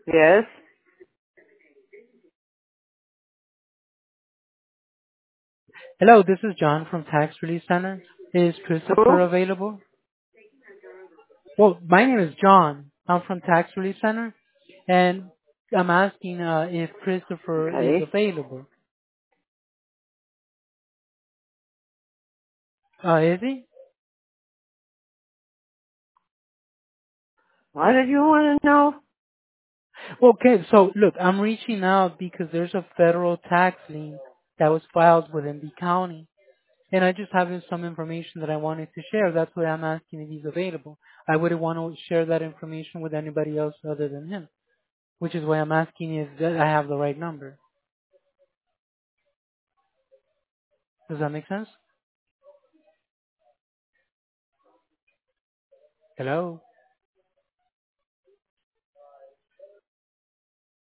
Yes. Hello, this is John from Tax Relief Center. Is Who? Christopher available? Well, my name is John. I'm from Tax Relief Center, and I'm asking if Christopher is Okay. available. Is he? What did you want to know? Okay, so look, I'm reaching out because there's a federal tax lien that was filed within the county, and I just have some information that I wanted to share. That's why I'm asking if he's available. I wouldn't want to share that information with anybody else other than him, which is why I'm asking if that I have the right number. Does that make sense? Hello?